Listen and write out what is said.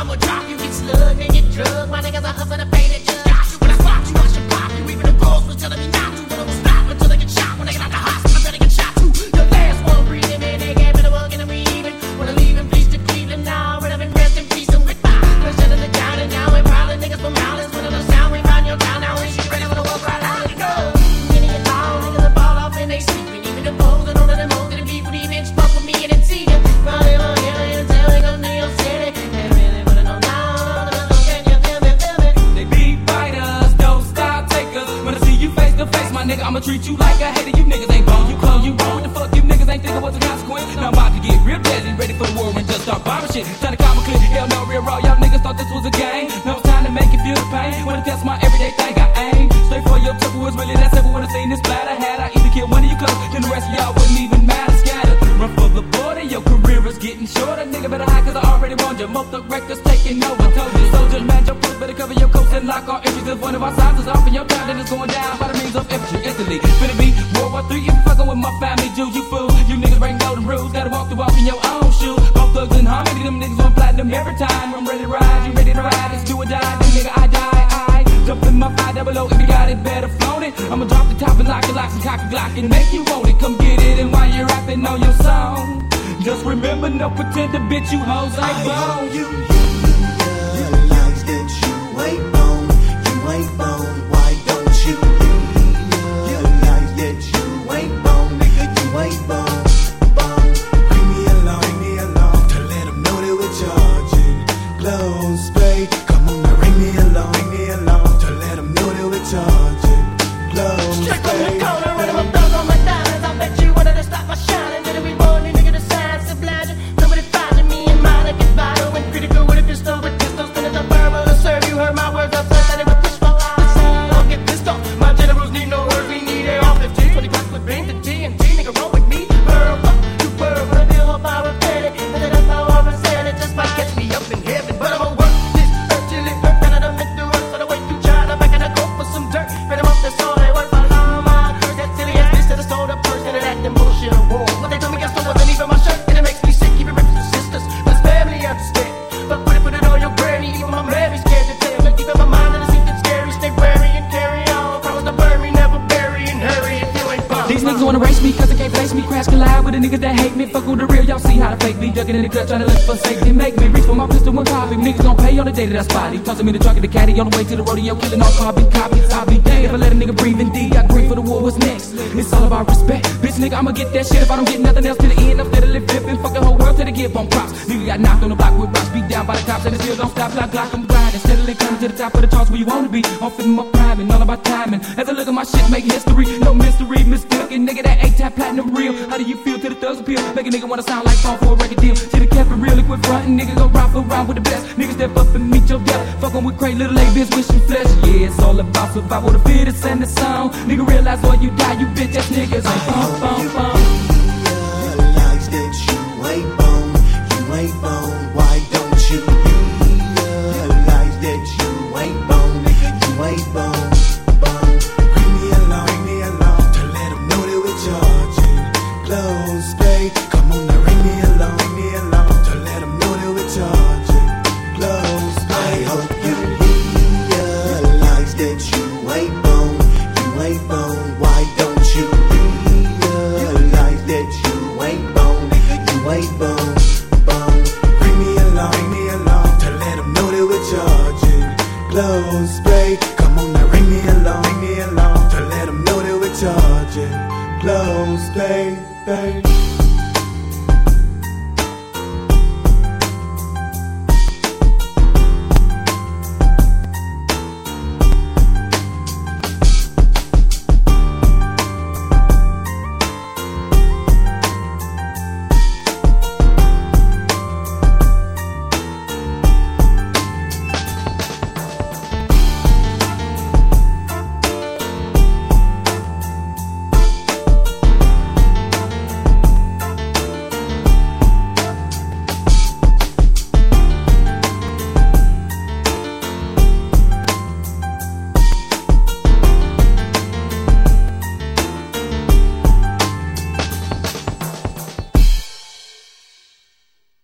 I'ma drop you, get slugged and get drugged. My niggas are hustling to pay the judge. Got you when I spot you, I should pop you. Even the girls was telling me not to, but I'm stop until they get shot. When they get out the hospital, I better get shot too. The last one breathing, man, they gave me the work and we even wanna leave in peace to Cleveland now. Rid of and rest in peace and goodbye. We're shutting it down and now we're prowling niggas from Howlands. When the sound we find your town now, we shit ready for the walk right out. Go. Many and all niggas are ball off and they sleeping. Even the foes and all of them hoes that beef with even fuck with me and it's see them. Probably won't hear me until we go to New York City. They really put it on down. Can you feel me, feel me? They beat fighters, don't stop takers. When I see you face to face, my nigga, I'ma treat you like a hater. You niggas ain't bone, you clone, you wrong. What the fuck you niggas ain't thinking what's the consequence? Now I'm about to get real deadly, ready for the war and just start bombing shit. Trying to calm a clip, hell no, real raw. Y'all niggas thought this was a game. Now it's time to make it feel the pain. When I test my everyday thing, I aim straight for your temple. Was really that simple when I seen this splatter. Had I either kill one of you close, then the rest of y'all wouldn't even matter. Scattered, run for the border, your career is getting shorter. Nigga better hide cause I already warned you. Most the records taking over. Told you, soldier man, your foot better cover your coast and lock all entries. If one of our signs is off in your town, then it's going down by the means of infantry instantly. Finna be World War III if you fucking with my family, Jews, you fool. You niggas break golden rules, gotta walk the walk in your own shoes. Both thugs and harmony, them niggas on platinum every time. I'm ready to ride, you ready to ride, it's do or die. Then nigga, I die, I jump in my 500 if you got it, better flown it. I'ma drop the top and lock it, locks and cock a Glock and make you want it. Come get it, and while you're rapping on your song, just remember, no pretender, bitch, you hoes ain't bone. You realize that you ain't bone, you ain't bone. Why don't you realize that you ain't bone, nigga, you ain't bone, bone. Bring me along to let them know that we're charging. Close play, come on now, bring me along to let them know that we're charging. Close Straight from the play. corner, running my thug on my diamonds. I bet you wanted to stop my shining. Did it be born, nigga, the signs obliging. Nobody finding me in mine, I get vital and critical with a pistol, with pistols, spinning the verbal to serve. You heard my words, I said that it was wishful. Listen, don't get pissed off. My generals need no words, we need AR-15, 20 bucks with bring the TNT, nigga, roll with me. Burr, fuck, you burr, when I deal up, I repair it. And that's how I said it, just might catch me up in heaven. But I'ma work this earth till it hurt, and I'm meant to work for the way you try to back and I go for some dirt. Beat 'em up, that's all they work for. Long my curse, that silly ass bitch that I stole the purse, and it acting bullshit on war. What they told me I stole wasn't even my shirt, and it makes me sick, even ripping the sisters. But it's family, I understand. But put it on your granny, even my mammy scared to tell. But deep in my mind, and it seems scary. Stay wary and carry on. Promise to bury, never bury, and hurry if you ain't bum. These niggas wanna race me cause they can't face me. Crash collide with the niggas that hate me. Fuck with the real, y'all see how to fake me. Ducking in the cut, trying to look for safety. Make me reach for my pistol and copy. Niggas gon' pay on the day that I spot. He tossing me the truck in the caddy on the way to the rodeo, killing all carbon copies. I'll be damned if I let a nigga breathe in D. I agree for the war, what's next? It's all about respect. Bitch nigga, I'ma get that shit if I don't get nothing else to the end. I'm steadily flipping, fuck the whole world till they give on props. Nigga got knocked on the block with rocks, beat down by the cops, and it still don't stop. Glock, I'm grinding, steadily coming to the top of the charts where you wanna be. I'm fitting my prime and all about timing. As I look at my shit, make history, no mystery, mistaken. Nigga, that A-type platinum real. How do you feel to the thugs appeal? Make a nigga wanna sound like phone for a record deal. Should've kept it real and quit frontin'. Nigga gon' ride for round with the best. Niggas step up and meet your death. Fuckin' with crazy little A-bitch, wishing flesh. Yeah, it's all about survival. The fittest and the song. Nigga realize or you die, you bitch ass niggas ain't bum. Realize that you ain't bone, you ain't bone. Why don't you realize that you ain't bone, nigga, you ain't bone, bone. Bring me along to let them know that we're charging. Close play, come on now, bring me along to let them know that we're charging. Close play. I hope you realize that you ain't bone, you ain't bone. Why don't you realize that you ain't bone, nigga, you ain't bone, bone. Bring me along to let them know that we're charging. Close play, come on now, bring me along to let them know that we're charging. Close play, babe.